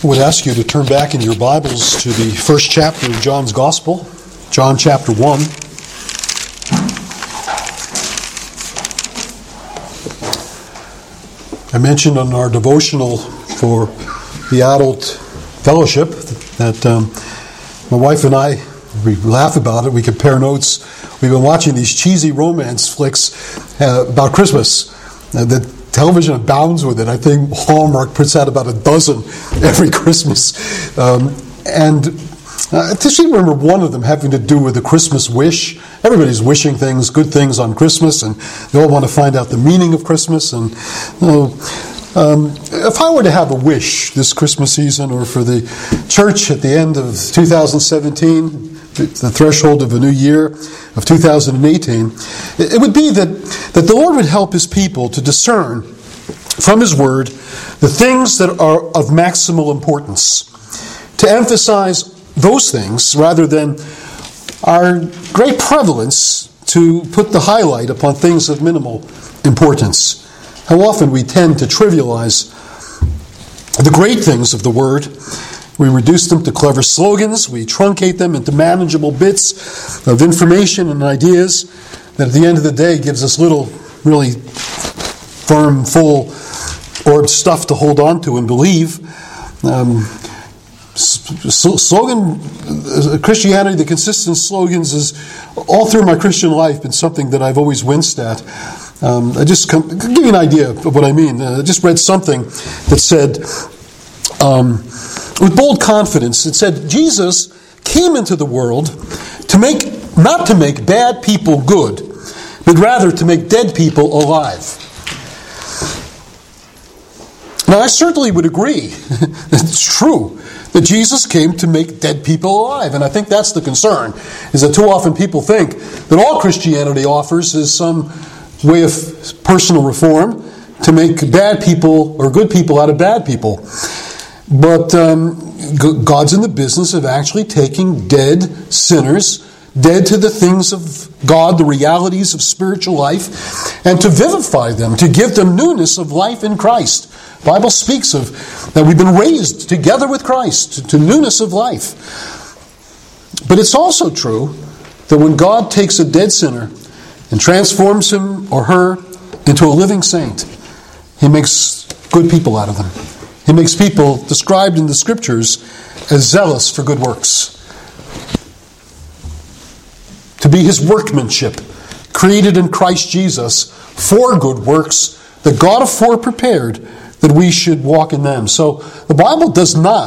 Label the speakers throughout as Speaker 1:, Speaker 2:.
Speaker 1: I would ask you to turn back in your Bibles to the first chapter of John's Gospel, John chapter 1. I mentioned on our devotional for the adult fellowship that my wife and I, we laugh about it, we compare notes. We've been watching these cheesy romance flicks about Christmas. The television abounds with it. I think Hallmark puts out about a dozen every Christmas. I just remember one of them having to do with the Christmas wish. Everybody's wishing things, good things on Christmas, and they all want to find out the meaning of Christmas. And if I were to have a wish this Christmas season, or for the church at the end of 2017, the threshold of a new year of 2018, it would be that the Lord would help His people to discern from His Word the things that are of maximal importance, to emphasize those things rather than our great prevalence to put the highlight upon things of minimal importance. How often we tend to trivialize the great things of the Word. We reduce them to clever slogans. We truncate them into manageable bits of information and ideas that at the end of the day gives us little really firm, full orbed stuff to hold on to and believe. Slogan Christianity, the consistent slogans, is all through my Christian life been something that I've always winced at. I just give you an idea of what I mean. I just read something that said, with bold confidence, it said Jesus came into the world not to make bad people good, but rather to make dead people alive. Now, I certainly would agree. It's true that Jesus came to make dead people alive. And I think that's the concern, is that too often people think that all Christianity offers is some way of personal reform to make bad people or good people out of bad people. But God's in the business of actually taking dead sinners, dead to the things of God, the realities of spiritual life, and to vivify them, to give them newness of life in Christ. The Bible speaks of that we've been raised together with Christ to newness of life. But it's also true that when God takes a dead sinner and transforms him or her into a living saint, He makes good people out of them. He makes people described in the Scriptures as zealous for good works. To be His workmanship, created in Christ Jesus for good works that God afore prepared that we should walk in them. So the Bible does not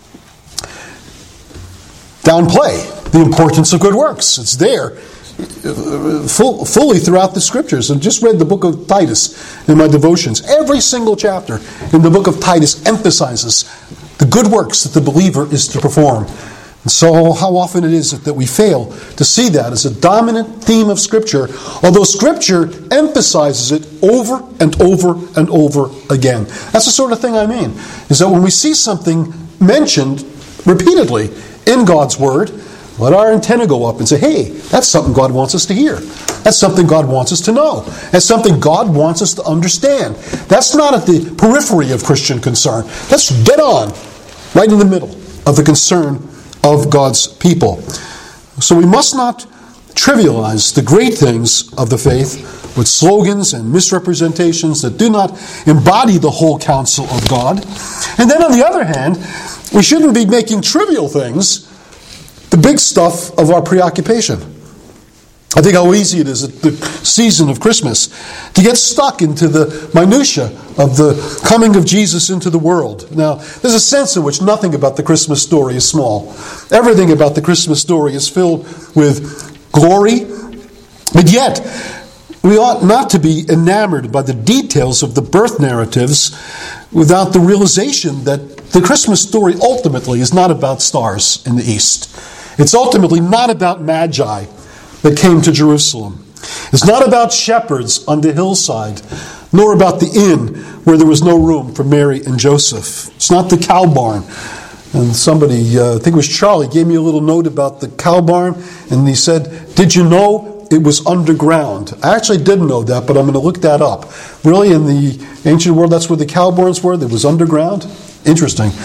Speaker 1: downplay the importance of good works. It's there fully throughout the Scriptures. I just read the book of Titus in my devotions. Every single chapter in the book of Titus emphasizes the good works that the believer is to perform. And so how often it is that we fail to see that as a dominant theme of Scripture, although Scripture emphasizes it over and over and over again. That's the sort of thing I mean, is that when we see something mentioned repeatedly in God's Word, let our antenna go up and say, hey, that's something God wants us to hear. That's something God wants us to know. That's something God wants us to understand. That's not at the periphery of Christian concern. That's dead on, right in the middle of the concern of God's people. So we must not trivialize the great things of the faith with slogans and misrepresentations that do not embody the whole counsel of God. And then on the other hand, we shouldn't be making trivial things the big stuff of our preoccupation. I think how easy it is at the season of Christmas to get stuck into the minutia of the coming of Jesus into the world. Now, there's a sense in which nothing about the Christmas story is small. Everything about the Christmas story is filled with glory, but yet we ought not to be enamored by the details of the birth narratives without the realization that the Christmas story ultimately is not about stars in the east. It's ultimately not about magi that came to Jerusalem. It's not about shepherds on the hillside, nor about the inn where there was no room for Mary and Joseph. It's not the cow barn. And somebody, I think it was Charlie, gave me a little note about the cow barn, and he said, did you know it was underground? I actually didn't know that, but I'm going to look that up. Really, in the ancient world, that's where the cow barns were? That was underground? Interesting.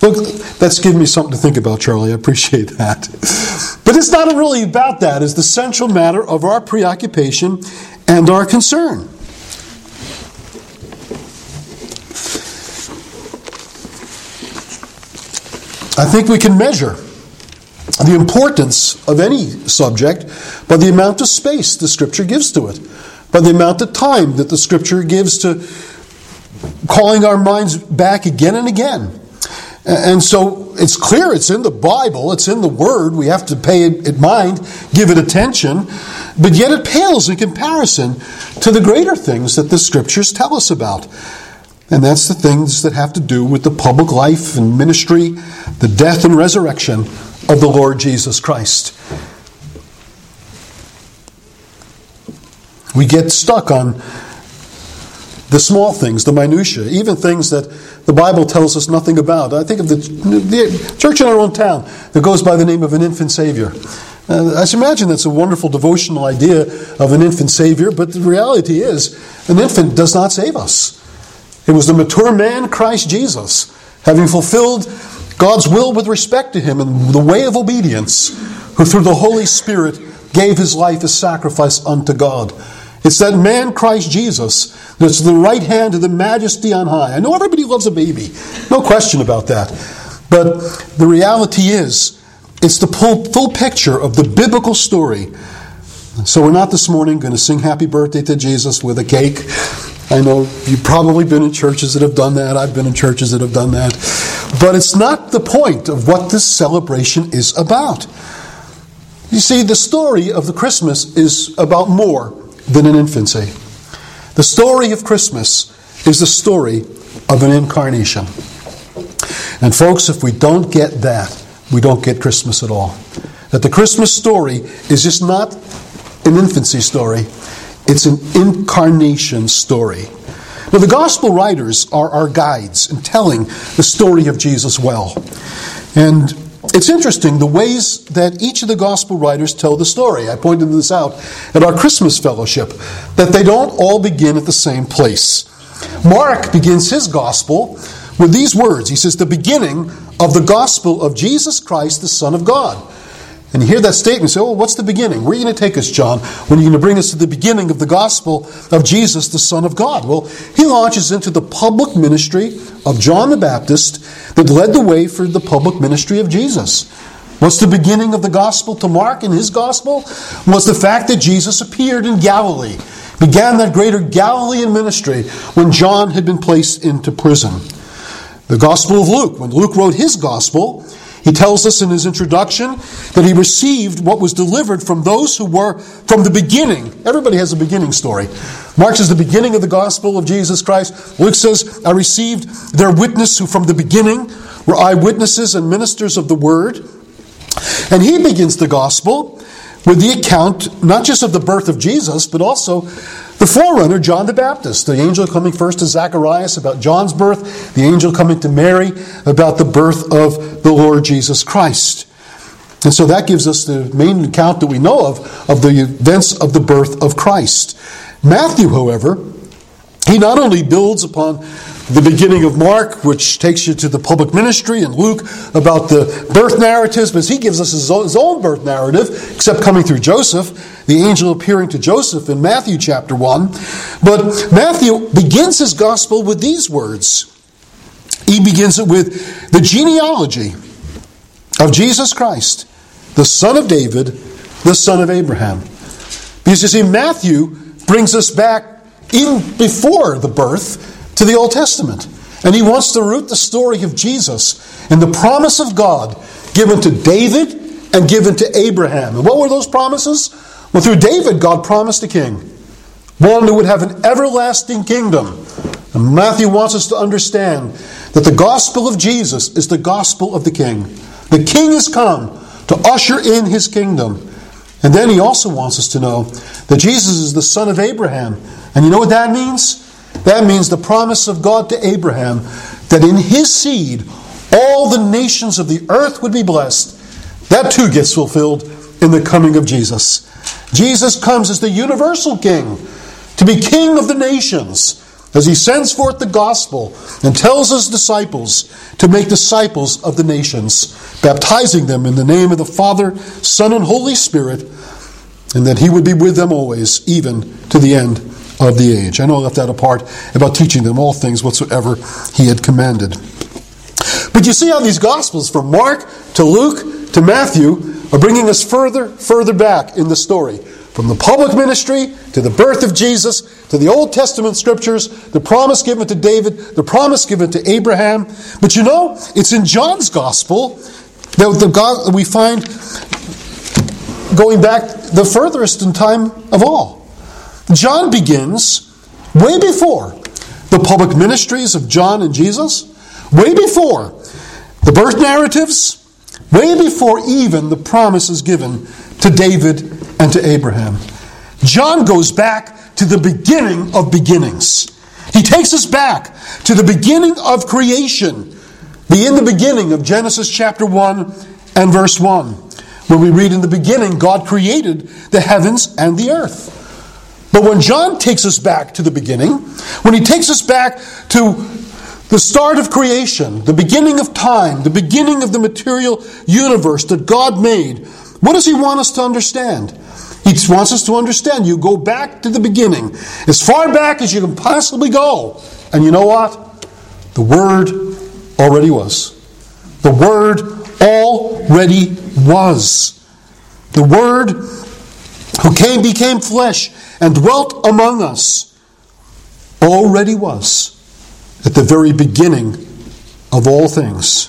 Speaker 1: Look, that's given me something to think about, Charlie. I appreciate that. But it's not really about that. It's the central matter of our preoccupation and our concern. I think we can measure the importance of any subject by the amount of space the Scripture gives to it, by the amount of time that the Scripture gives to calling our minds back again and again. And so it's clear it's in the Bible, it's in the Word, we have to pay it mind, give it attention, but yet it pales in comparison to the greater things that the Scriptures tell us about. And that's the things that have to do with the public life and ministry, the death and resurrection of the Lord Jesus Christ. We get stuck on the small things, the minutiae, even things that the Bible tells us nothing about. I think of the church in our own town that goes by the name of an infant Savior. I should imagine that's a wonderful devotional idea of an infant Savior, but the reality is an infant does not save us. It was the mature man, Christ Jesus, having fulfilled God's will with respect to him in the way of obedience, who through the Holy Spirit gave his life as sacrifice unto God. It's that man, Christ Jesus, that's the right hand of the majesty on high. I know everybody loves a baby. No question about that. But the reality is, it's the full picture of the biblical story. So we're not this morning going to sing happy birthday to Jesus with a cake. I know you've probably been in churches that have done that. I've been in churches that have done that. But it's not the point of what this celebration is about. You see, the story of the Christmas is about more than an infancy. The story of Christmas is the story of an incarnation. And folks, if we don't get that, we don't get Christmas at all. That the Christmas story is just not an infancy story. It's an incarnation story. Now, the gospel writers are our guides in telling the story of Jesus well. And it's interesting the ways that each of the gospel writers tell the story. I pointed this out at our Christmas fellowship, that they don't all begin at the same place. Mark begins his gospel with these words. He says, the beginning of the gospel of Jesus Christ, the Son of God. And you hear that statement and say, oh, what's the beginning? Where are you going to take us, John? When are you going to bring us to the beginning of the gospel of Jesus, the Son of God? Well, he launches into the public ministry of John the Baptist that led the way for the public ministry of Jesus. What's the beginning of the gospel to Mark in his gospel? Was the fact that Jesus appeared in Galilee, began that greater Galilean ministry when John had been placed into prison. The Gospel of Luke, when Luke wrote his gospel, he tells us in his introduction that he received what was delivered from those who were from the beginning. Everybody has a beginning story. Mark says the beginning of the gospel of Jesus Christ. Luke says, I received their witness who from the beginning were eyewitnesses and ministers of the word. And he begins the gospel with the account not just of the birth of Jesus, but also the forerunner, John the Baptist. The angel coming first to Zacharias about John's birth. The angel coming to Mary about the birth of the Lord Jesus Christ. And so that gives us the main account that we know of the events of the birth of Christ. Matthew, however, he not only builds upon the beginning of Mark, which takes you to the public ministry, and Luke about the birth narratives, but he gives us his own birth narrative, except coming through Joseph, the angel appearing to Joseph in Matthew chapter 1. But Matthew begins his gospel with these words. He begins it with the genealogy of Jesus Christ, the son of David, the son of Abraham. Because you see, Matthew brings us back even before the birth to the Old Testament. And he wants to root the story of Jesus in the promise of God given to David and given to Abraham. And what were those promises? Well, through David, God promised a king. One who would have an everlasting kingdom. And Matthew wants us to understand that the gospel of Jesus is the gospel of the king. The king has come to usher in his kingdom. And then he also wants us to know that Jesus is the son of Abraham. And you know what that means? That means the promise of God to Abraham that in his seed all the nations of the earth would be blessed. That too gets fulfilled in the coming of Jesus. Jesus comes as the universal king to be king of the nations. as he sends forth the gospel and tells his disciples to make disciples of the nations, baptizing them in the name of the Father, Son, and Holy Spirit, and that he would be with them always, even to the end of the age. I know I left that apart about teaching them all things whatsoever he had commanded. But you see how these Gospels, from Mark to Luke to Matthew, are bringing us further back in the story. From the public ministry to the birth of Jesus to the Old Testament scriptures, the promise given to David, the promise given to Abraham. But you know, it's in John's Gospel that we find going back the furthest in time of all. John begins way before the public ministries of John and Jesus, way before the birth narratives, way before even the promises given to David and to Abraham. John goes back to the beginning of beginnings. He takes us back to the beginning of creation, in the beginning of Genesis chapter 1 and verse 1, where we read, in the beginning God created the heavens and the earth. But when John takes us back to the beginning, when he takes us back to the start of creation, the beginning of time, the beginning of the material universe that God made, what does he want us to understand? He wants us to understand you go back to the beginning, as far back as you can possibly go. And you know what? The Word already was. The Word already was. The Word who became flesh and dwelt among us already was at the very beginning of all things.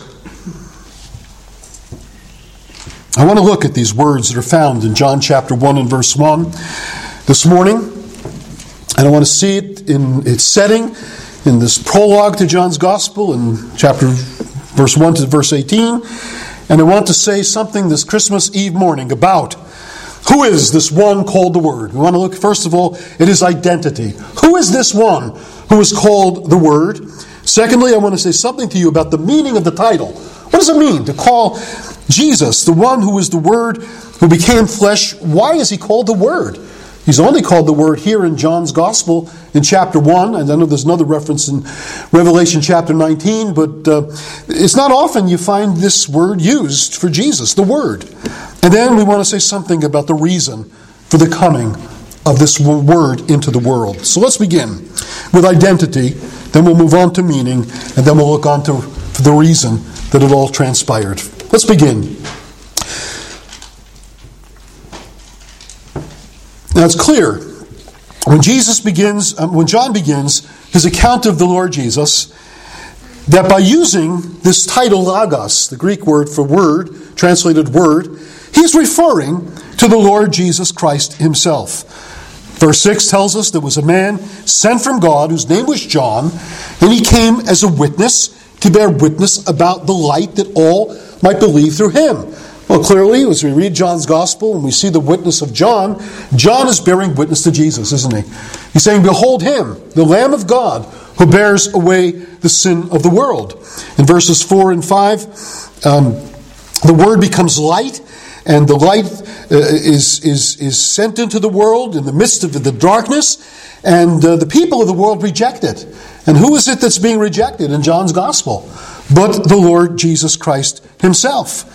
Speaker 1: I want to look at these words that are found in John chapter 1 and verse 1 this morning. And I want to see it in its setting, in this prologue to John's Gospel, in chapter verse 1 to verse 18. And I want to say something this Christmas Eve morning about who is this one called the Word. We want to look, first of all, at his identity. Who is this one who is called the Word? Secondly, I want to say something to you about the meaning of the title. What does it mean to call Jesus, the one who is the Word, who became flesh? Why is he called the Word? He's only called the Word here in John's Gospel in chapter 1. And I know there's another reference in Revelation chapter 19, but it's not often you find this word used for Jesus, the Word. And then we want to say something about the reason for the coming of this Word into the world. So let's begin with identity, then we'll move on to meaning, and then we'll look on to the reason that it all transpired. Let's begin. Now it's clear when John begins his account of the Lord Jesus, that by using this title Logos, the Greek word for word, translated word, he's referring to the Lord Jesus Christ himself. Verse 6 tells us there was a man sent from God whose name was John, and he came as a witness to bear witness about the light that all might believe through him. Well, clearly, as we read John's Gospel and we see the witness of John, John is bearing witness to Jesus, isn't he? He's saying, behold him, the Lamb of God, who bears away the sin of the world. In verses 4 and 5, the Word becomes light, and the light is sent into the world in the midst of the darkness, and the people of the world reject it. And who is it that's being rejected in John's Gospel? But the Lord Jesus Christ himself.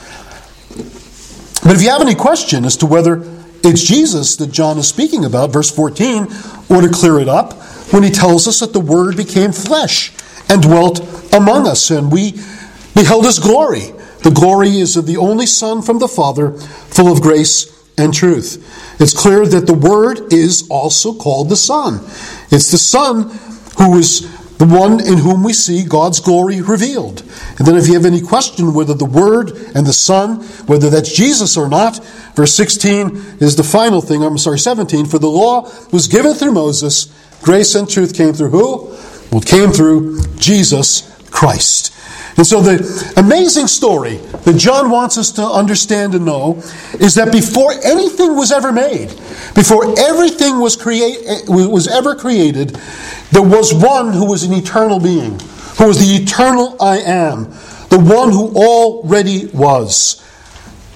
Speaker 1: But if you have any question as to whether it's Jesus that John is speaking about, verse 14 ought to clear it up when he tells us that the Word became flesh and dwelt among us, and we beheld his glory. The glory is of the only Son from the Father, full of grace and truth. It's clear that the Word is also called the Son. It's the Son who is the one in whom we see God's glory revealed. And then if you have any question whether the Word and the Son, whether that's Jesus or not, verse 16 is the final thing. 17. For the law was given through Moses. Grace and truth came through who? Well, it came through Jesus Christ. And so the amazing story that John wants us to understand and know is that before anything was ever made, before everything was ever created, there was one who was an eternal being, who was the eternal I am, the one who already was.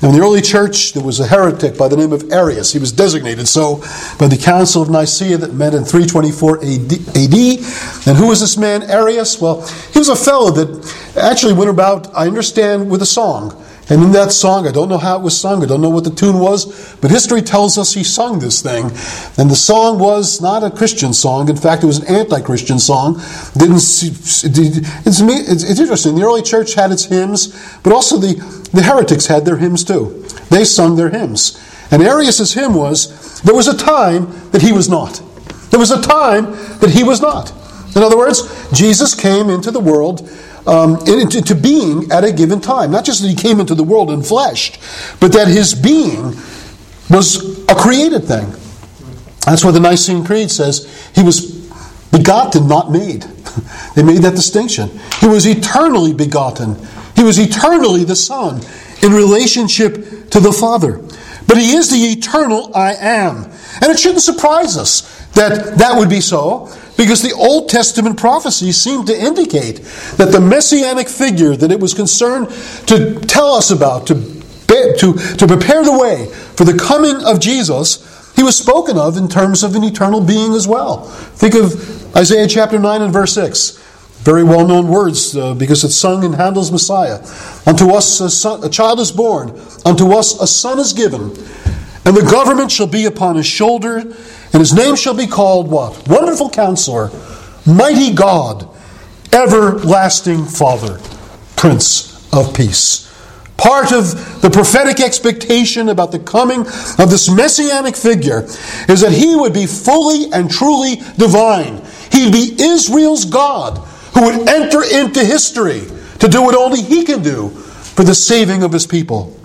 Speaker 1: In the early church, there was a heretic by the name of Arius. He was designated so by the Council of Nicaea that met in 324 AD. And who was this man, Arius? Well, he was a fellow that actually went about, I understand, with a song. And in that song, I don't know how it was sung, I don't know what the tune was, but history tells us he sung this thing. And the song was not a Christian song. In fact, it was an anti-Christian song. It's interesting. The early church had its hymns, but also the heretics had their hymns too. They sung their hymns. And Arius' hymn was, there was a time that he was not. There was a time that he was not. In other words, Jesus came into the world into being at a given time. Not just that he came into the world in flesh, but that his being was a created thing. That's what the Nicene Creed says. He was begotten, not made. They made that distinction. He was eternally begotten. He was eternally the Son in relationship to the Father. But he is the eternal I am. And it shouldn't surprise us that that would be so, because the Old Testament prophecies seem to indicate that the messianic figure that it was concerned to tell us about, to prepare the way for the coming of Jesus, he was spoken of in terms of an eternal being as well. Think of Isaiah chapter 9 and verse 6. Very well-known words because it's sung in Handel's Messiah. Unto us a child is born, unto us a son is given, and the government shall be upon his shoulder, and his name shall be called what? Wonderful Counselor, Mighty God, Everlasting Father, Prince of Peace. Part of the prophetic expectation about the coming of this messianic figure is that he would be fully and truly divine. He'd be Israel's God, who would enter into history to do what only he can do for the saving of his people.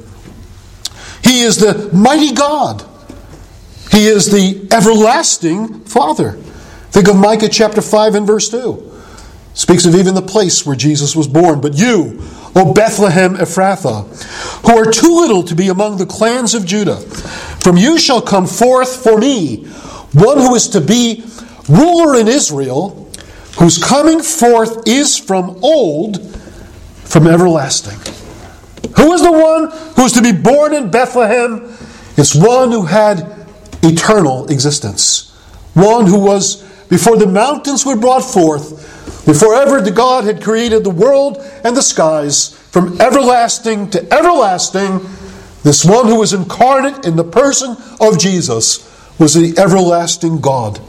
Speaker 1: He is the mighty God. He is the everlasting Father. Think of Micah chapter 5 and verse 2. It speaks of even the place where Jesus was born. But you, O Bethlehem Ephrathah, who are too little to be among the clans of Judah, from you shall come forth for me one who is to be ruler in Israel, whose coming forth is from old, from everlasting. Who is the one who is to be born in Bethlehem? It's one who had eternal existence. One who was, before the mountains were brought forth, before ever the God had created the world and the skies, from everlasting to everlasting, this one who was incarnate in the person of Jesus was the everlasting God.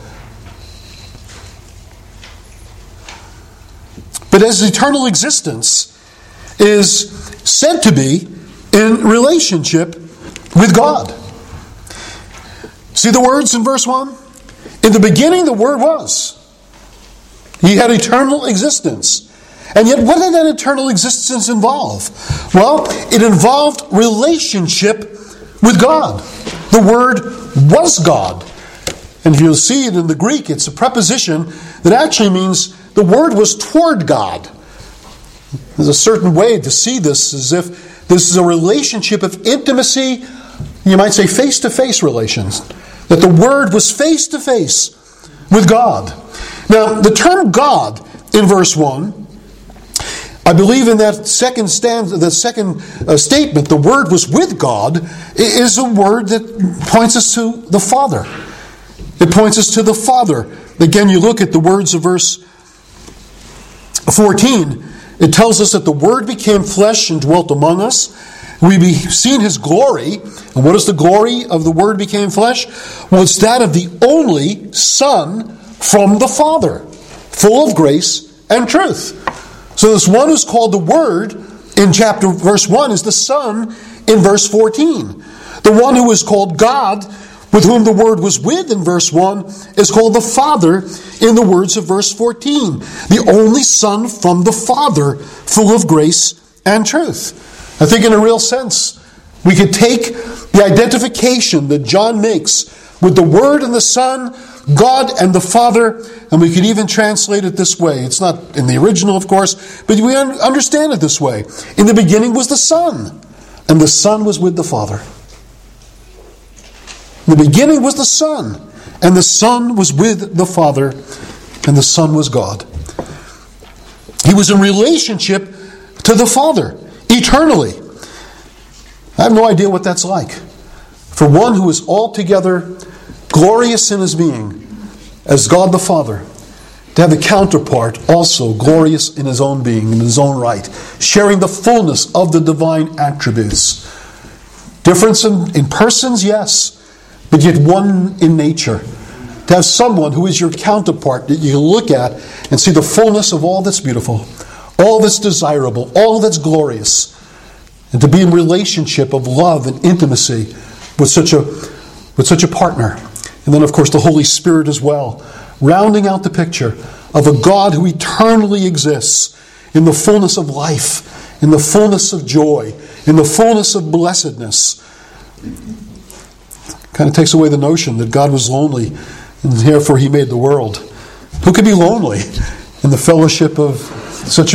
Speaker 1: But his eternal existence is said to be in relationship with God. See the words in verse 1? In the beginning the Word was. He had eternal existence. And yet what did that eternal existence involve? Well, it involved relationship with God. The Word was God. And if you'll see it in the Greek, it's a preposition that actually means the Word was toward God. There's a certain way to see this as if this is a relationship of intimacy, you might say face-to-face relations. That the Word was face-to-face with God. Now, the term God in verse 1, I believe in that second stanza, the second statement, the Word was with God, is a word that points us to the Father. It points us to the Father. Again, you look at the words of verse 14. It tells us that the Word became flesh and dwelt among us. We've seen His glory. And what is the glory of the Word became flesh? Well, it's that of the only Son from the Father, full of grace and truth. So this one who's called the Word in verse 1 is the Son in verse 14. The one who is called God, with whom the Word was with in verse 1, is called the Father in the words of verse 14. The only Son from the Father, full of grace and truth. I think in a real sense, we could take the identification that John makes with the Word and the Son, God and the Father, and we could even translate it this way. It's not in the original, of course, but we understand it this way. In the beginning was the Son, and the Son was with the Father. In the beginning was the Son, and the Son was with the Father, and the Son was God. He was in relationship to the Father eternally. I have no idea what that's like. For one who is altogether glorious in his being, as God the Father, to have a counterpart also glorious in his own being, in his own right, sharing the fullness of the divine attributes. Difference in persons, yes, but yet one in nature. To have someone who is your counterpart that you look at and see the fullness of all that's beautiful, all that's desirable, all that's glorious. And to be in relationship of love and intimacy with such a partner. And then, of course, the Holy Spirit as well, rounding out the picture of a God who eternally exists in the fullness of life, in the fullness of joy, in the fullness of blessedness. Kind of takes away the notion that God was lonely and therefore he made the world. Who could be lonely in the fellowship of such a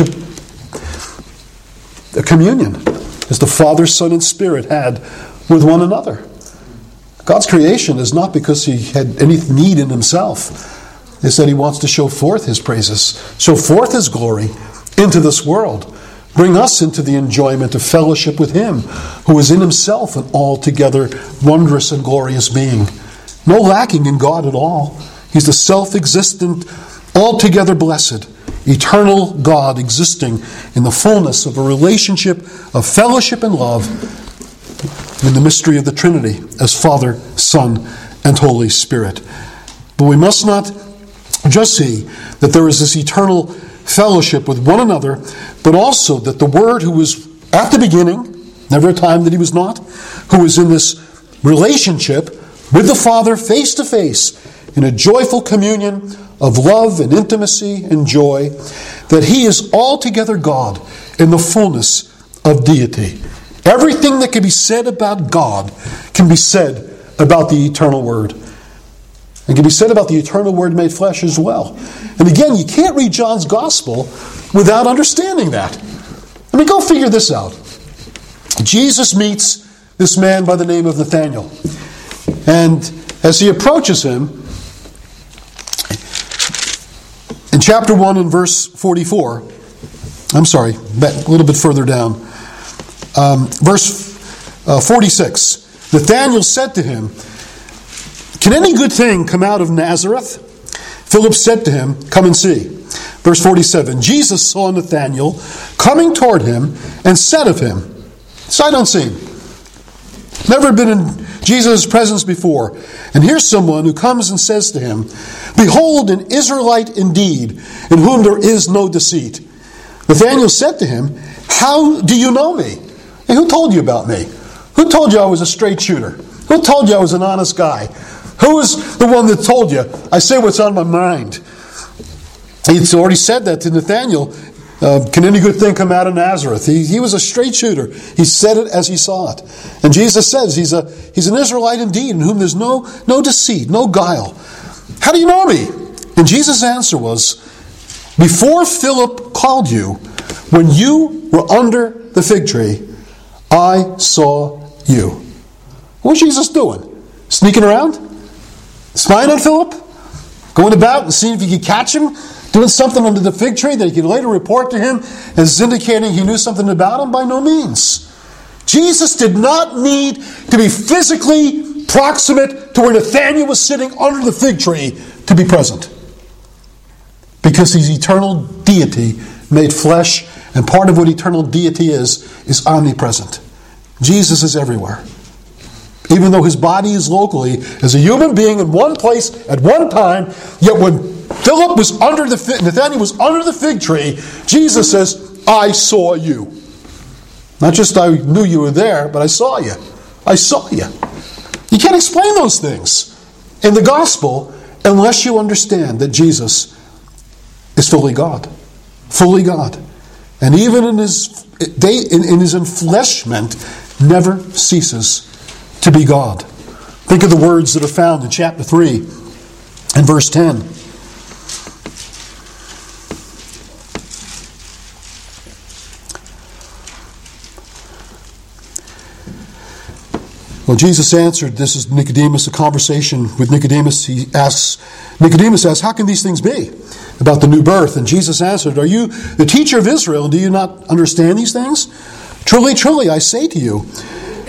Speaker 1: communion as the Father, Son, and Spirit had with one another? God's creation is not because he had any need in himself. It's that he wants to show forth his praises, show forth his glory into this world, bring us into the enjoyment of fellowship with him, who is in himself an altogether wondrous and glorious being. No lacking in God at all. He's the self-existent, altogether blessed, eternal God existing in the fullness of a relationship of fellowship and love in the mystery of the Trinity as Father, Son, and Holy Spirit. But we must not just see that there is this eternal fellowship with one another, but also that the Word who was at the beginning, never a time that he was not, who is in this relationship with the Father face to face in a joyful communion of love and intimacy and joy, that he is altogether God in the fullness of deity. Everything that can be said about God can be said about the eternal Word. And can be said about the eternal Word made flesh as well. And again, you can't read John's Gospel without understanding that. I mean, go figure this out. Jesus meets this man by the name of Nathanael. And as he approaches him, in chapter 1 and verse 44, I'm sorry, a little bit further down, verse 46, Nathanael said to him, "Can any good thing come out of Nazareth?" Philip said to him, "Come and see." Verse 47, Jesus saw Nathanael coming toward him and said of him, sight unseen, never been in Jesus' presence before. And here's someone who comes and says to him, "Behold, an Israelite indeed, in whom there is no deceit." Nathanael said to him, "How do you know me? And who told you about me? Who told you I was a straight shooter? Who told you I was an honest guy? Who is the one that told you I say what's on my mind?" He'd already said that to Nathanael. Can any good thing come out of Nazareth? He was a straight shooter. He said it as he saw it. And Jesus says he's an Israelite indeed, in whom there's no deceit, no guile. How do you know me? And Jesus' answer was, "Before Philip called you, when you were under the fig tree, I saw you." What was Jesus doing? Sneaking around? Spying on Philip? Going about and seeing if he could catch him? Doing something under the fig tree that he could later report to him as indicating he knew something about him? By no means. Jesus did not need to be physically proximate to where Nathanael was sitting under the fig tree to be present. Because he's eternal deity made flesh, and part of what eternal deity is omnipresent. Jesus is everywhere. Even though his body is locally, as a human being in one place at one time, yet when Nathanael was under the fig tree, Jesus says, "I saw you." Not just I knew you were there, but I saw you. I saw you. You can't explain those things in the gospel unless you understand that Jesus is fully God. Fully God. And even in his enfleshment, never ceases to be God. Think of the words that are found in chapter 3 and verse 10. Well, Jesus answered, this is Nicodemus, a conversation with Nicodemus. Nicodemus asks, "How can these things be about the new birth?" And Jesus answered, "Are you the teacher of Israel, and do you not understand these things? Truly, truly, I say to you,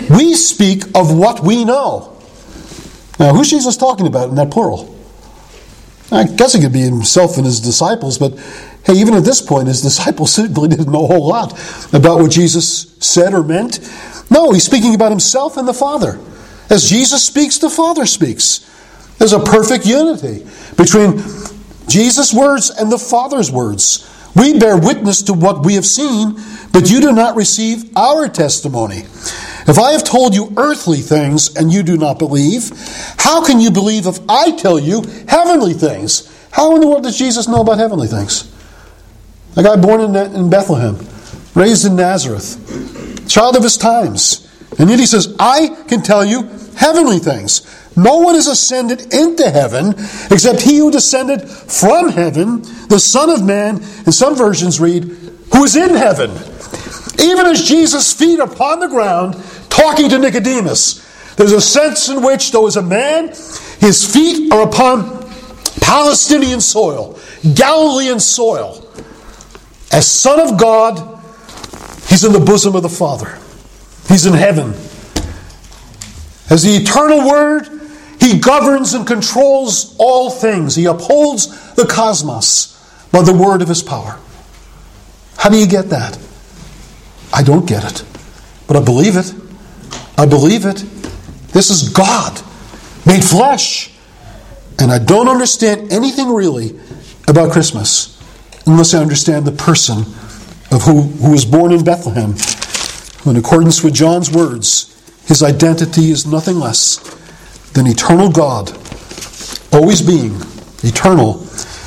Speaker 1: We speak of what we know. Now, who's Jesus talking about in that plural? I guess it could be himself and his disciples, but hey, even at this point, his disciples simply didn't know a whole lot about what Jesus said or meant. No, he's speaking about himself and the Father. As Jesus speaks, the Father speaks. There's a perfect unity between Jesus' words and the Father's words. We bear witness to what we have seen, but you do not receive our testimony. If I have told you earthly things and you do not believe, how can you believe if I tell you heavenly things? How in the world does Jesus know about heavenly things? A guy born in Bethlehem, raised in Nazareth, child of his times. And yet he says, I can tell you heavenly things. No one has ascended into heaven except he who descended from heaven, the Son of Man, and some versions read, who is in heaven. Even as Jesus' feet are upon the ground, talking to Nicodemus, there's a sense in which, though as a man, his feet are upon Palestinian soil, Galilean soil. As Son of God, he's in the bosom of the Father. He's in heaven. As the eternal Word, he governs and controls all things. He upholds the cosmos by the word of his power. How do you get that? I don't get it, but I believe it. I believe it. This is God made flesh. And I don't understand anything really about Christmas unless I understand the person of who was born in Bethlehem. In accordance with John's words, his identity is nothing less than eternal God, always being eternal,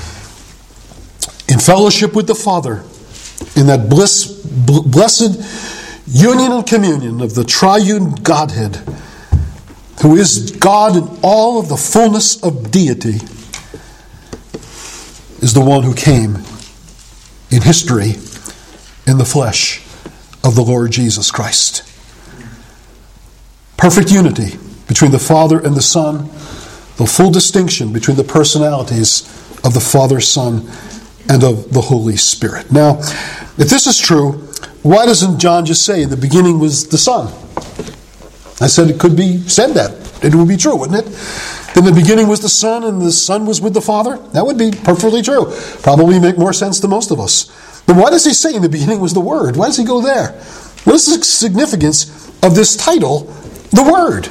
Speaker 1: in fellowship with the Father, in that blessed union and communion of the triune Godhead, who is God in all of the fullness of deity, is the one who came in history in the flesh of the Lord Jesus Christ. Perfect unity between the Father and the Son, the full distinction between the personalities of the Father, Son, and of the Holy Spirit. Now, if this is true, why doesn't John just say, in the beginning was the Son? I said it could be said that. It would be true, wouldn't it? In the beginning was the Son, and the Son was with the Father? That would be perfectly true. Probably make more sense to most of us. But why does he say in the beginning was the Word? Why does he go there? What is the significance of this title, the Word?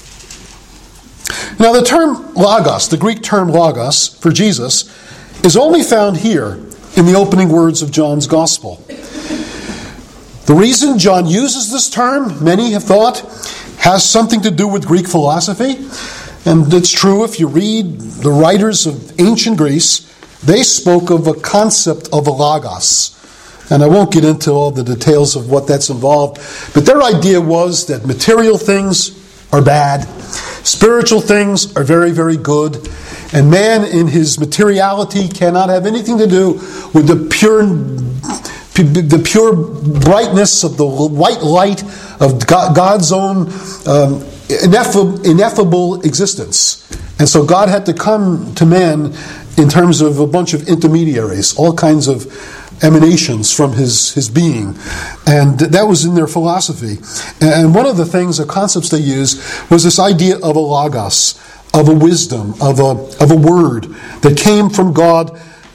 Speaker 1: Now, the term logos, the Greek term logos for Jesus, is only found here in the opening words of John's Gospel. The reason John uses this term, many have thought, has something to do with Greek philosophy. And it's true if you read the writers of ancient Greece, they spoke of a concept of a logos. And I won't get into all the details of what that's involved, but their idea was that material things are bad, spiritual things are very, very good, and man in his materiality cannot have anything to do with the pure brightness of the white light of God's own ineffable existence. And so God had to come to man in terms of a bunch of intermediaries, all kinds of emanations from his being. And that was in their philosophy. And one of the things, the concepts they used, was this idea of a logos, of a wisdom, of a word that came from God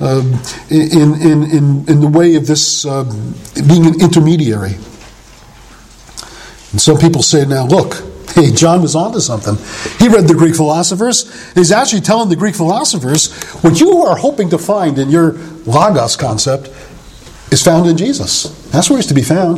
Speaker 1: in the way of this being an intermediary. And some people say, now look, hey, John was onto something. He read the Greek philosophers. He's actually telling the Greek philosophers, what you are hoping to find in your logos concept is found in Jesus. That's where he's to be found.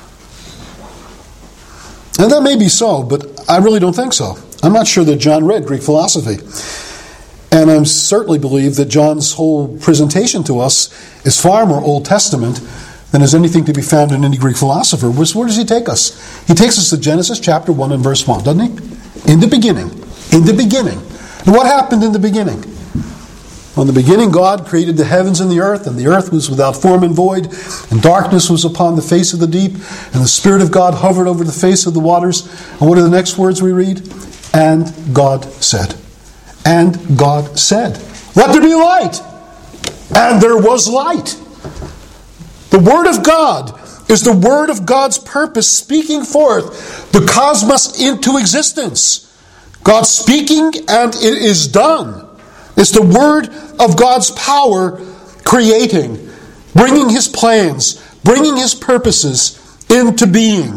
Speaker 1: And that may be so, but I really don't think so. I'm not sure that John read Greek philosophy. And I certainly believe that John's whole presentation to us is far more Old Testament than is anything to be found in any Greek philosopher. Where does he take us? He takes us to Genesis chapter 1 and verse 1, doesn't he? In the beginning. In the beginning. And what happened in the beginning? In the beginning, God created the heavens and the earth was without form and void, and darkness was upon the face of the deep, and the Spirit of God hovered over the face of the waters. And what are the next words we read? And God said. And God said, let there be light. And there was light. The Word of God is the Word of God's purpose speaking forth the cosmos into existence. God speaking, and it is done. It's the word of God's power creating, bringing his plans, bringing his purposes into being.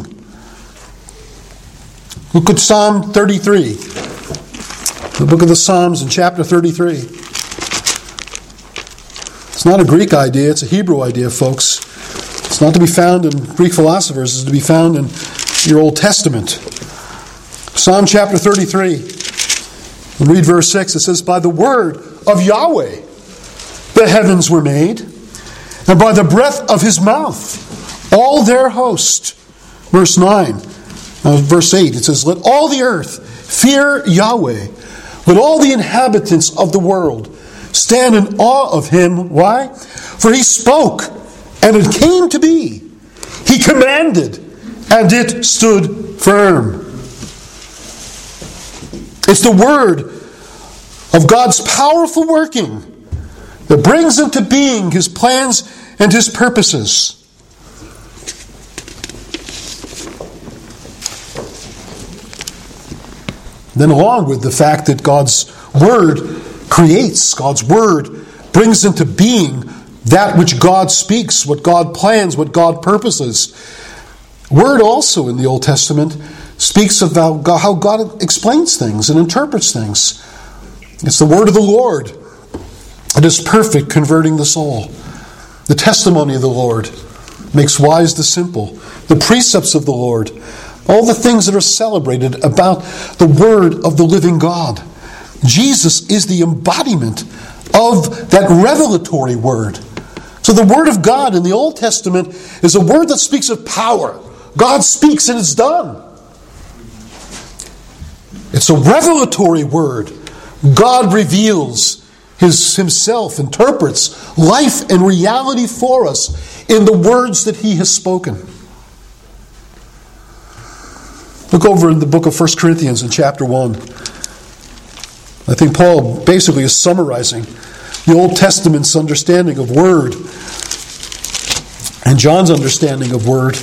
Speaker 1: Look at Psalm 33. The book of the Psalms in chapter 33. It's not a Greek idea, it's a Hebrew idea, folks. It's not to be found in Greek philosophers, it's to be found in your Old Testament. Psalm chapter 33. And read verse 6. It says, "By the word of Yahweh the heavens were made, and by the breath of his mouth all their host." Verse 9. Verse 8. It says, "Let all the earth fear Yahweh. Let all the inhabitants of the world stand in awe of him." Why? "For he spoke, and it came to be. He commanded, and it stood firm." It's the word of God's powerful working that brings into being his plans and his purposes. Then along with the fact that God's word creates, God's word brings into being that which God speaks, what God plans, what God purposes. Word also in the Old Testament speaks about how God explains things and interprets things. It's the word of the Lord. It is perfect, converting the soul. The testimony of the Lord makes wise the simple. The precepts of the Lord. All the things that are celebrated about the word of the living God. Jesus is the embodiment of that revelatory word. So the word of God in the Old Testament is a word that speaks of power. God speaks and it's done. It's a revelatory word. God reveals himself, interprets life and reality for us in the words that he has spoken. Look over in the book of 1 Corinthians in chapter 1. I think Paul basically is summarizing the Old Testament's understanding of word and John's understanding of word.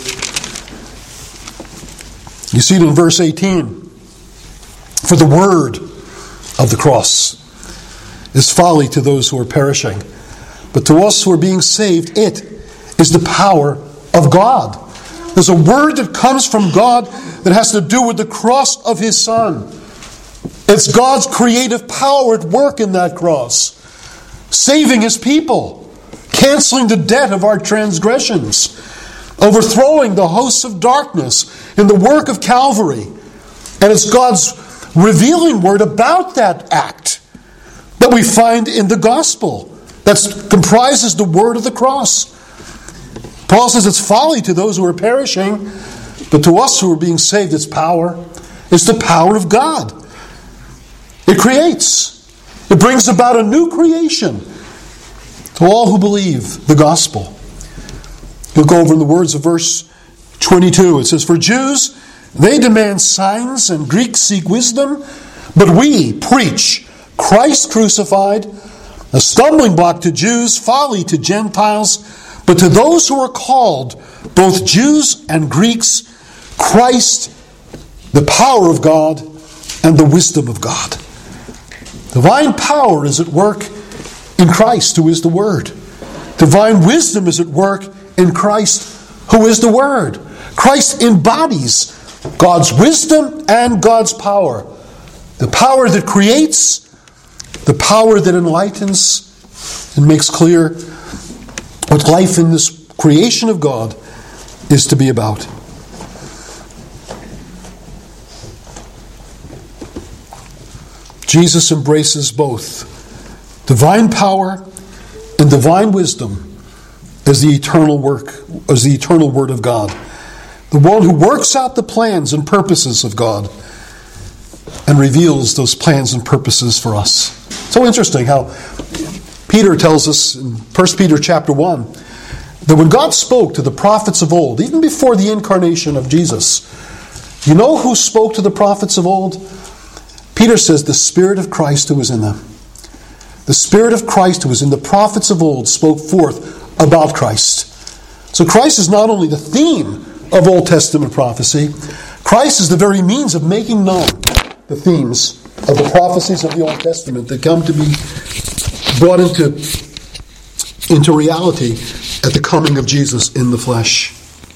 Speaker 1: You see it in verse 18. "For the word of the cross is folly to those who are perishing, but to us who are being saved, it is the power of God." There's a word that comes from God that has to do with the cross of his Son. It's God's creative power at work in that cross, saving his people, canceling the debt of our transgressions, overthrowing the hosts of darkness in the work of Calvary. And it's God's revealing word about that act that we find in the gospel that comprises the word of the cross. Paul says it's folly to those who are perishing, but to us who are being saved, it's power. It's the power of God. It creates. It brings about a new creation to all who believe the gospel. You'll go over in the words of verse 22. It says, "For Jews, they demand signs, and Greeks seek wisdom, but we preach Christ crucified, a stumbling block to Jews, folly to Gentiles, but to those who are called, both Jews and Greeks, Christ, the power of God and the wisdom of God." Divine power is at work in Christ, who is the Word. Divine wisdom is at work in Christ, who is the Word. Christ embodies God's wisdom and God's power. The power that creates, the power that enlightens and makes clear what life in this creation of God is to be about. Jesus embraces both divine power and divine wisdom as the eternal work, as the eternal Word of God. The one who works out the plans and purposes of God and reveals those plans and purposes for us. So interesting how Peter tells us in 1 Peter chapter 1 that when God spoke to the prophets of old, even before the incarnation of Jesus, you know who spoke to the prophets of old? Peter says the Spirit of Christ who was in them. The Spirit of Christ who was in the prophets of old spoke forth about Christ. So Christ is not only the theme of Old Testament prophecy, Christ is the very means of making known the themes of the prophecies of the Old Testament that come to be brought into reality at the coming of Jesus in the flesh.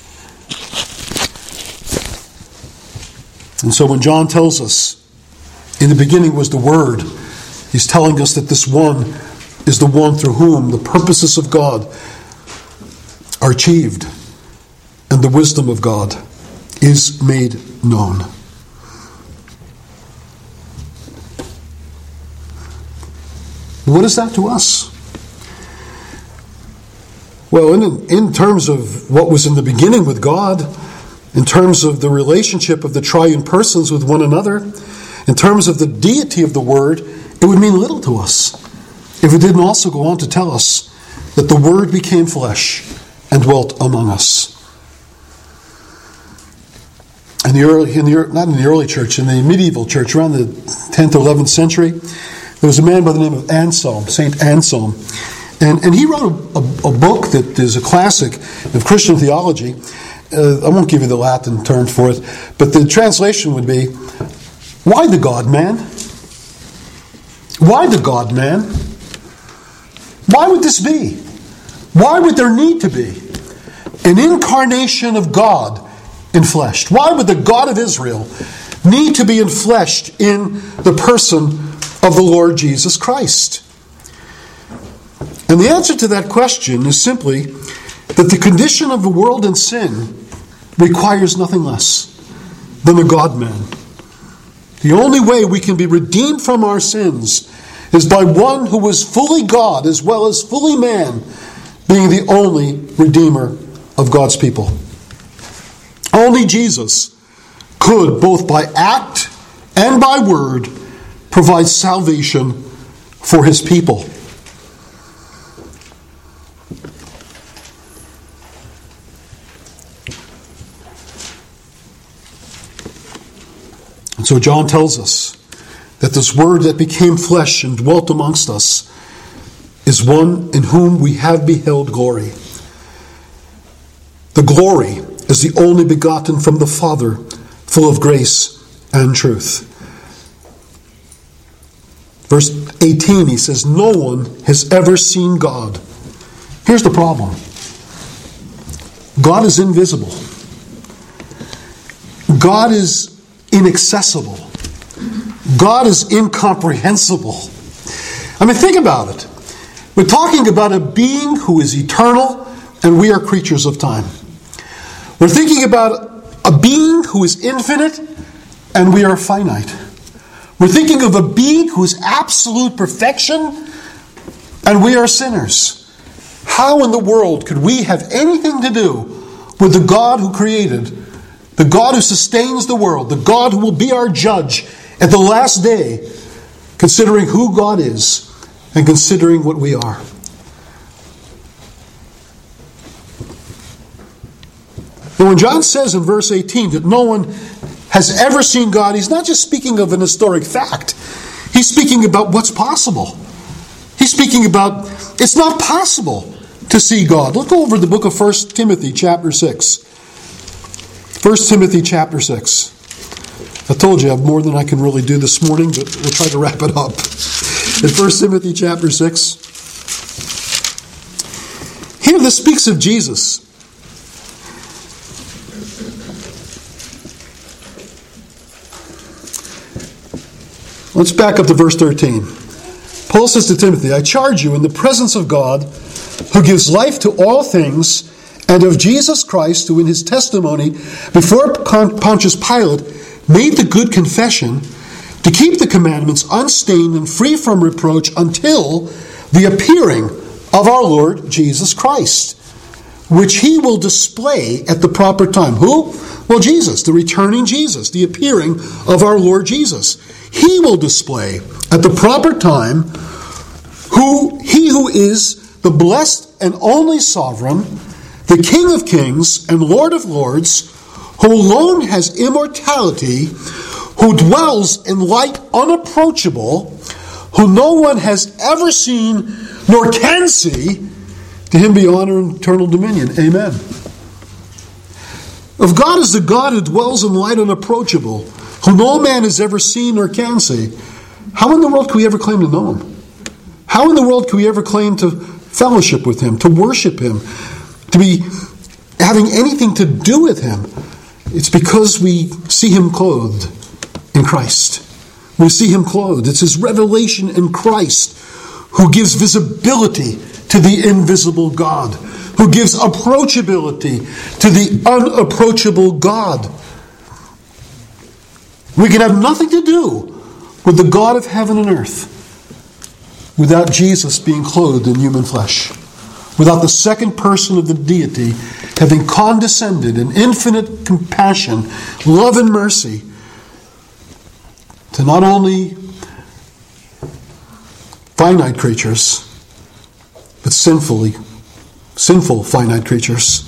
Speaker 1: And so when John tells us, in the beginning was the Word, he's telling us that this one is the one through whom the purposes of God are achieved and the wisdom of God is made known. What is that to us? Well, in terms of what was in the beginning with God, in terms of the relationship of the triune persons with one another, in terms of the deity of the Word, it would mean little to us if it didn't also go on to tell us that the Word became flesh and dwelt among us. Not in the early church, in the medieval church, around the 10th or 11th century, there was a man by the name of Anselm, St. Anselm. And he wrote a book that is a classic of Christian theology. I won't give you the Latin term for it, but the translation would be, why the God-man? Why the God-man? Why would this be? Why would there need to be an incarnation of God enfleshed? Why would the God of Israel need to be enfleshed in the person of the Lord Jesus Christ? And the answer to that question is simply that the condition of the world in sin requires nothing less than a God-man. The only way we can be redeemed from our sins is by one who was fully God as well as fully man, being the only Redeemer of God's people. Only Jesus could, both by act and by word, provide salvation for his people. And so John tells us that this Word that became flesh and dwelt amongst us is one in whom we have beheld glory. The glory is the only begotten from the Father, full of grace and truth. Verse 18, he says, no one has ever seen God. Here's the problem. God is invisible. God is inaccessible. God is incomprehensible. I mean, think about it. We're talking about a being who is eternal, and we are creatures of time. We're thinking about a being who is infinite, and we are finite. We're thinking of a being who is absolute perfection, and we are sinners. How in the world could we have anything to do with the God who created, the God who sustains the world, the God who will be our judge at the last day, considering who God is and considering what we are? And when John says in verse 18 that no one has ever seen God, he's not just speaking of an historic fact. He's speaking about what's possible. He's speaking about it's not possible to see God. Look over the book of 1 Timothy chapter 6. 1 Timothy chapter 6. I told you I have more than I can really do this morning, but we'll try to wrap it up. In 1 Timothy chapter 6, here this speaks of Jesus. Let's back up to verse 13. Paul says to Timothy, I charge you in the presence of God, who gives life to all things, and of Jesus Christ, who in his testimony before Pontius Pilate made the good confession, to keep the commandments unstained and free from reproach until the appearing of our Lord Jesus Christ, which he will display at the proper time. Who? Well, Jesus, the returning Jesus, the appearing of our Lord Jesus. He will display at the proper time he who is the blessed and only sovereign, the King of kings and Lord of lords, who alone has immortality, who dwells in light unapproachable, who no one has ever seen nor can see. To him be honor and eternal dominion. Amen. If God is the God who dwells in light unapproachable, who no man has ever seen or can see, how in the world can we ever claim to know him? How in the world can we ever claim to fellowship with him, to worship him, to be having anything to do with him? It's because we see him clothed in Christ. We see him clothed. It's his revelation in Christ who gives visibility to the invisible God, who gives approachability to the unapproachable God. We can have nothing to do with the God of heaven and earth without Jesus being clothed in human flesh, without the second person of the deity having condescended in infinite compassion, love, and mercy to not only finite creatures, but sinful finite creatures,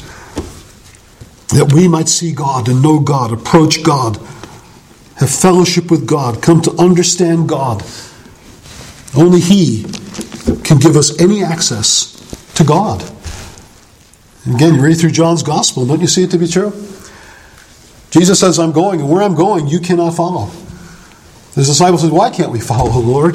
Speaker 1: that we might see God and know God, approach God, have fellowship with God, come to understand God. Only he can give us any access to God. And again, you read through John's Gospel, don't you see it to be true? Jesus says, I'm going, and where I'm going, you cannot follow. His disciples said, why can't we follow, Lord?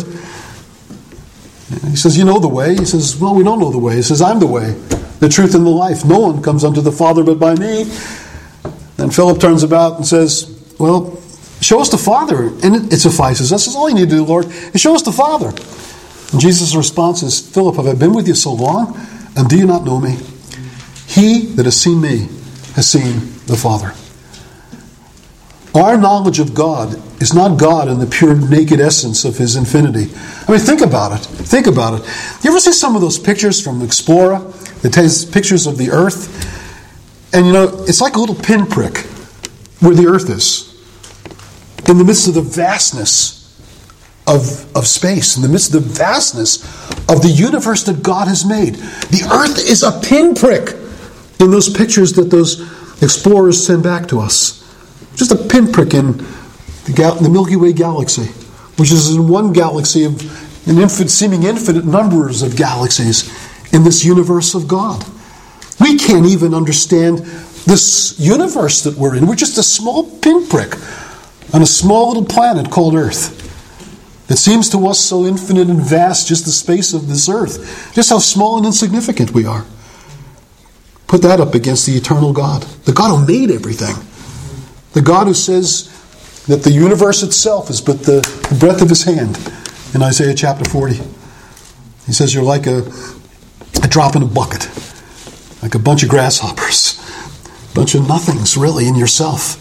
Speaker 1: And he says, you know the way. He says, well, we don't know the way. He says, I'm the way, the truth, and the life. No one comes unto the Father but by me. Then Philip turns about and says, well, show us the Father, and it suffices us. That's all you need to do, Lord, is show us the Father. And Jesus' response is, Philip, have I been with you so long, and do you not know me? He that has seen me has seen the Father. Our knowledge of God is not God in the pure naked essence of his infinity. I mean, think about it. Think about it. You ever see some of those pictures from Explorer that takes pictures of the earth? And it's like a little pinprick where the earth is, in the midst of the vastness of space, in the midst of the vastness of the universe that God has made. The earth is a pinprick in those pictures that those explorers send back to us. Just a pinprick in the Milky Way galaxy, which is in one galaxy of seeming infinite numbers of galaxies in this universe of God. We can't even understand this universe that we're in. We're just a small pinprick on a small little planet called Earth. It seems to us so infinite and vast, just the space of this earth. Just how small and insignificant we are. Put that up against the eternal God. The God who made everything. The God who says that the universe itself is but the breath of his hand in Isaiah chapter 40. He says you're like a drop in a bucket. Like a bunch of grasshoppers. A bunch of nothings really in yourself.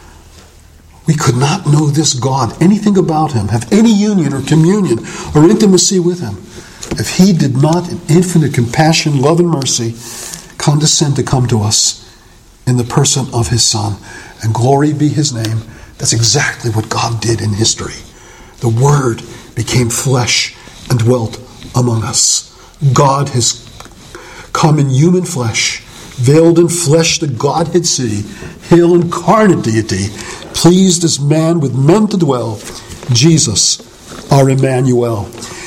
Speaker 1: We could not know this God, anything about him, have any union or communion or intimacy with him, if he did not, in infinite compassion, love, and mercy, condescend to come to us in the person of his Son. And glory be his name. That's exactly what God did in history. The Word became flesh and dwelt among us. God has come in human flesh, veiled in flesh the Godhead city, hail incarnate deity, pleased as man with men to dwell, Jesus, our Emmanuel.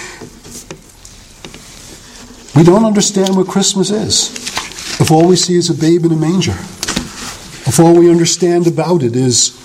Speaker 1: We don't understand what Christmas is if all we see is a babe in a manger. If all we understand about it is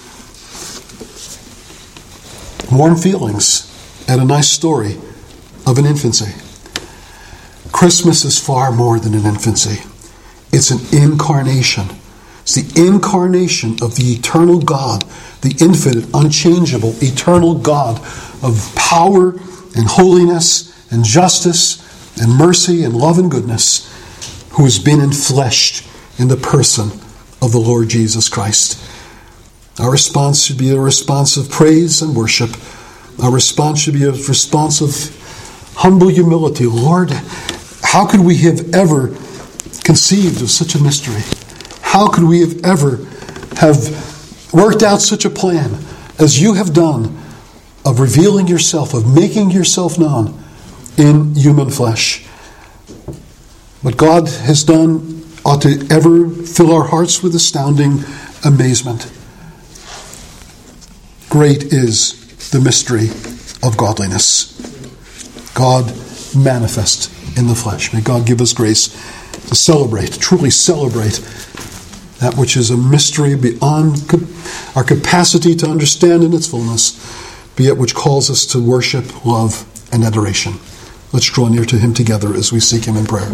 Speaker 1: warm feelings and a nice story of an infancy. Christmas is far more than an infancy. It's an incarnation. It's the incarnation of the eternal God, the infinite, unchangeable, eternal God of power and holiness and justice and mercy and love and goodness, who has been enfleshed in the person of the Lord Jesus Christ. Our response should be a response of praise and worship. Our response should be a response of humble humility. Lord, how could we have ever conceived of such a mystery? How could we have ever have worked out such a plan as you have done of revealing yourself, of making yourself known in human flesh? What God has done ought to ever fill our hearts with astounding amazement. Great is the mystery of godliness. God manifest in the flesh. May God give us grace to celebrate, truly celebrate that which is a mystery beyond our capacity to understand in its fullness, be it which calls us to worship, love, and adoration. Let's draw near to him together as we seek him in prayer.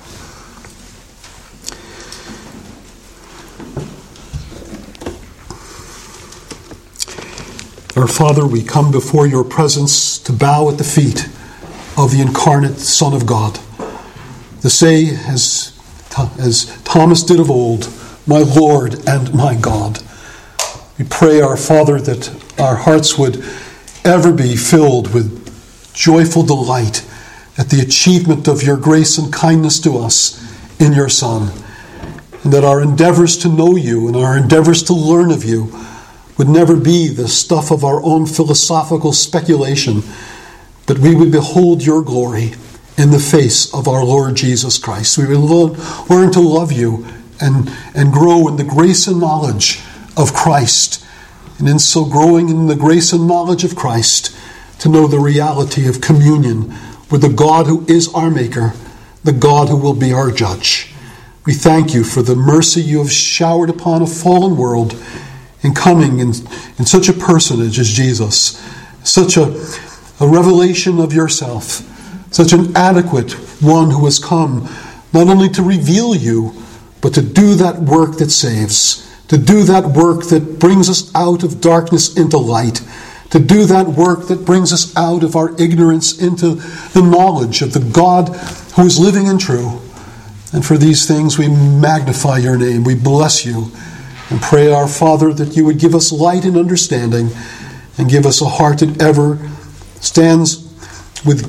Speaker 1: Our Father, we come before your presence to bow at the feet of the incarnate Son of God, to say, as Thomas did of old, my Lord and my God. We pray, our Father, that our hearts would ever be filled with joyful delight at the achievement of your grace and kindness to us in your Son, and that our endeavors to know you and our endeavors to learn of you would never be the stuff of our own philosophical speculation, but we would behold your glory in the face of our Lord Jesus Christ. We would learn to love you and grow in the grace and knowledge of Christ. And in so growing in the grace and knowledge of Christ, to know the reality of communion with the God who is our Maker, the God who will be our judge. We thank you for the mercy you have showered upon a fallen world in coming in such a personage as Jesus, such a revelation of yourself, such an adequate one who has come not only to reveal you, but to do that work that saves, to do that work that brings us out of darkness into light, to do that work that brings us out of our ignorance into the knowledge of the God who is living and true. And for these things we magnify your name, we bless you, and pray, our Father, that you would give us light and understanding, and give us a heart that ever stands with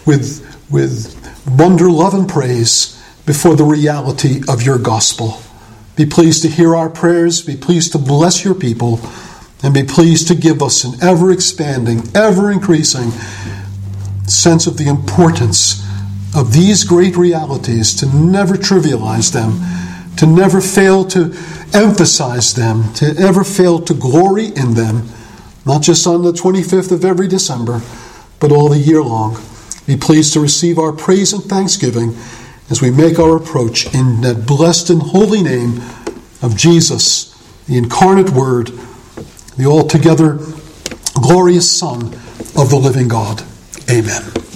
Speaker 1: wonder, love, and praise before the reality of your gospel. Be pleased to hear our prayers, be pleased to bless your people, and be pleased to give us an ever-expanding, ever-increasing sense of the importance of these great realities, to never trivialize them, to never fail to emphasize them, to ever fail to glory in them, not just on the 25th of every December, but all the year long. Be pleased to receive our praise and thanksgiving as we make our approach in that blessed and holy name of Jesus, the incarnate Word, the altogether glorious Son of the living God. Amen.